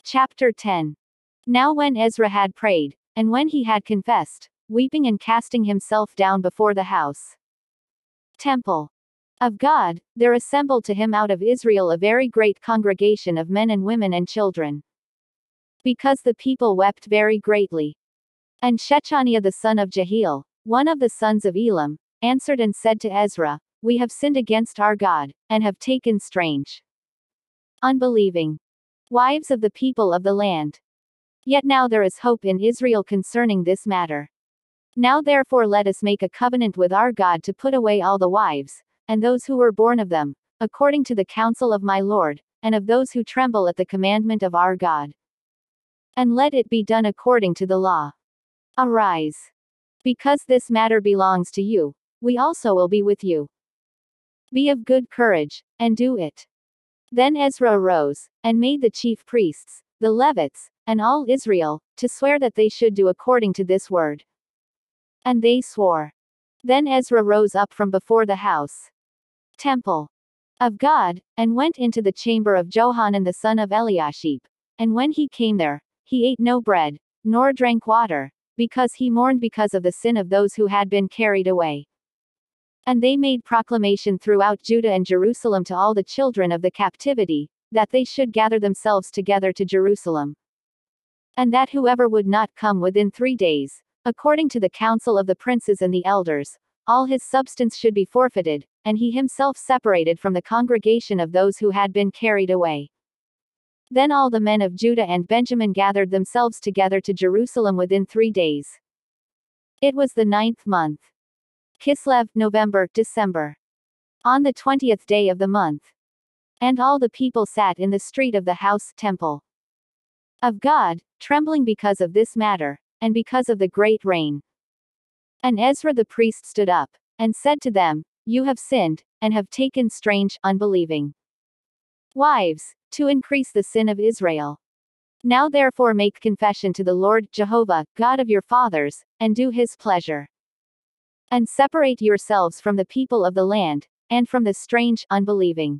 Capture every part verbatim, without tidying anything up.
Chapter ten. Now when Ezra had prayed, and when he had confessed, weeping and casting himself down before the house temple of God, there assembled to him out of Israel a very great congregation of men and women and children, because the people wept very greatly. And Shechaniah the son of Jehiel, one of the sons of Elam, answered and said to Ezra, We have sinned against our God, and have taken strange, unbelieving wives of the people of the land. Yet now there is hope in Israel concerning this matter. Now therefore let us make a covenant with our God to put away all the wives, and those who were born of them, according to the counsel of my Lord, and of those who tremble at the commandment of our God. And let it be done according to the law. Arise. Because this matter belongs to you, we also will be with you. Be of good courage, and do it. Then Ezra arose, and made the chief priests, the Levites, and all Israel, to swear that they should do according to this word. And they swore. Then Ezra rose up from before the house temple of God, and went into the chamber of Johanan the son of Eliashib. And when he came there, he ate no bread, nor drank water, because he mourned because of the sin of those who had been carried away. And they made proclamation throughout Judah and Jerusalem to all the children of the captivity, that they should gather themselves together to Jerusalem. And that whoever would not come within three days, according to the counsel of the princes and the elders, all his substance should be forfeited, and he himself separated from the congregation of those who had been carried away. Then all the men of Judah and Benjamin gathered themselves together to Jerusalem within three days. It was the ninth month. Kislev, November, December. On the twentieth day of the month. And all the people sat in the street of the house temple of God, trembling because of this matter, and because of the great rain. And Ezra the priest stood up, and said to them, You have sinned, and have taken strange, unbelieving wives, to increase the sin of Israel. Now therefore make confession to the Lord Jehovah, God of your fathers, and do his pleasure. And separate yourselves from the people of the land, and from the strange, unbelieving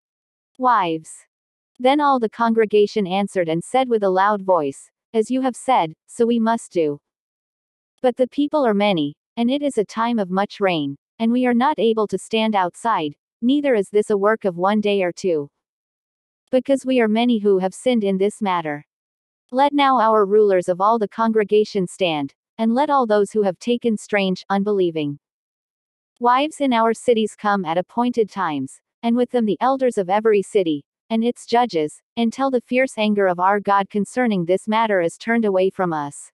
wives. Then all the congregation answered and said with a loud voice, As you have said, so we must do. But the people are many, and it is a time of much rain, and we are not able to stand outside, neither is this a work of one day or two. Because we are many who have sinned in this matter. Let now our rulers of all the congregation stand, and let all those who have taken strange, unbelieving wives in our cities come at appointed times, and with them the elders of every city, and its judges, until the fierce anger of our God concerning this matter is turned away from us.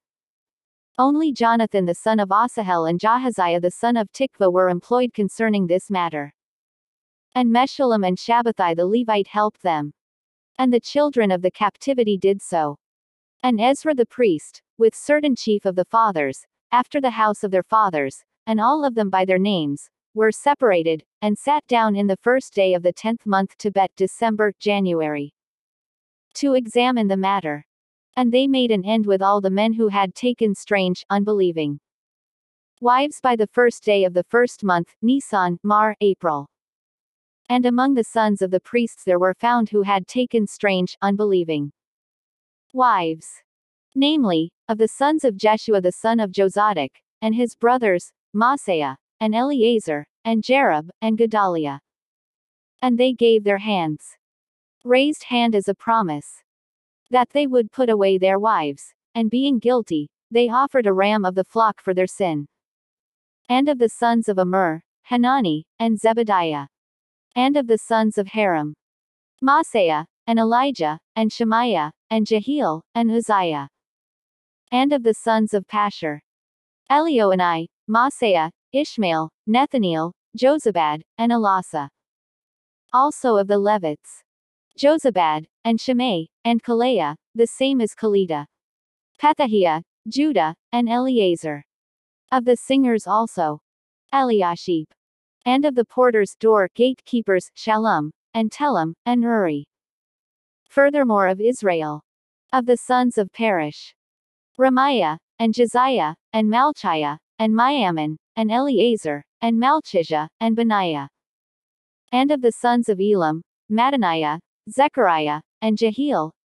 Only Jonathan the son of Asahel and Jahaziah the son of Tikva were employed concerning this matter. And Meshullam and Shabbathai the Levite helped them. And the children of the captivity did so. And Ezra the priest, with certain chief of the fathers, after the house of their fathers, and all of them by their names, were separated, and sat down in the first day of the tenth month Tebet December, January, to examine the matter. And they made an end with all the men who had taken strange, unbelieving wives by the first day of the first month, Nisan, Mar, April. And among the sons of the priests there were found who had taken strange, unbelieving wives. Namely, of the sons of Jeshua the son of Jozadak, and his brothers, Maaseiah, and Eleazar, and Jerub, and Gedaliah. And they gave their hands, raised hand as a promise, that they would put away their wives, and being guilty, they offered a ram of the flock for their sin. And of the sons of Amur, Hanani, and Zebediah. And of the sons of Haram, Maaseiah, and Elijah, and Shemaiah, and Jehiel, and Uzziah. And of the sons of Pashur, Elioenai, Maaseiah, Ishmael, Nethaniel, Jozabad, and Elasa. Also of the Levites, Jozabad, and Shimei, and Kaleah, the same as Kalida, Pethahiah, Judah, and Eleazar. Of the singers also, Eliashib. And of the porters, door, gatekeepers, Shallum, and Telem, and Uri. Furthermore of Israel, of the sons of Perish, Ramiah, and Josiah, and Malchiah, and Miamin, and Eleazar, and Malchijah, and Benaiah. And of the sons of Elam, Mattaniah, Zechariah, and Jehiel,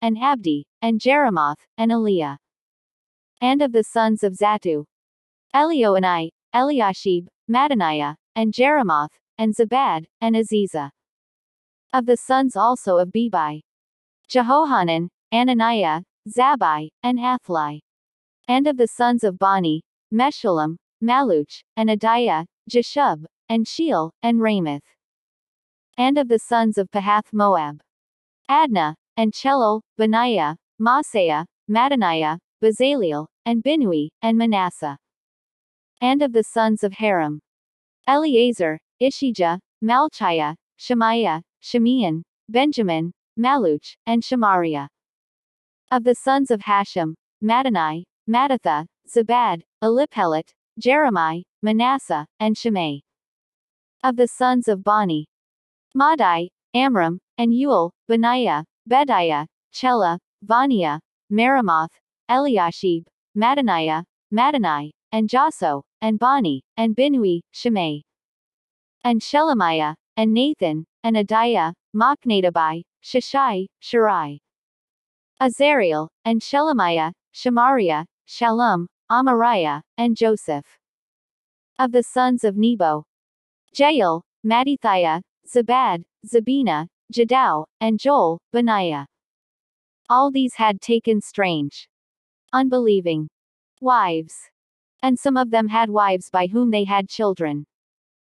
and Abdi, and Jeremoth, and Eliah. And of the sons of Zattu: Elioenai, Eliashib, Mattaniah, and Jeremoth, and Zabad, and Aziza. Of the sons also of Bebai: Jehohanan, Ananiah, Zabai, and Athli. And of the sons of Bani: Meshullam, Maluch, and Adiah, Jeshub, and Sheel, and Ramoth. And of the sons of Pahath Moab: Adnah, and Chelol, Benaiah, Maaseiah, Mattaniah, Bezaleel, and Binui, and Manasseh. And of the sons of Haram: Eleazar, Ishijah, Malchiah, Shemaiah, Shimeon, Benjamin, Maluch, and Shemariah. Of the sons of Hashem: Mattanai, Mattatha, Zabad, Eliphelet, Jeremiah, Manasseh, and Shimei. Of the sons of Bani: Madai, Amram, and Uel, Benaiah, Bediah, Chela, Vaniah, Meremoth, Eliashib, Mattaniah, Mattanai, and Jaso, and Bani, and Binui, Shimei. And Shelemiah, and Nathan, and Adiah, Machnadebai, Shishai, Shirai. Azariel, and Shelemiah, Shemariah, Shallum, Amariah, and Joseph. Of the sons of Nebo: Jael, Mattithiah, Zabad, Zabina, Jadau, and Joel, Benaiah. All these had taken strange, unbelieving wives. And some of them had wives by whom they had children.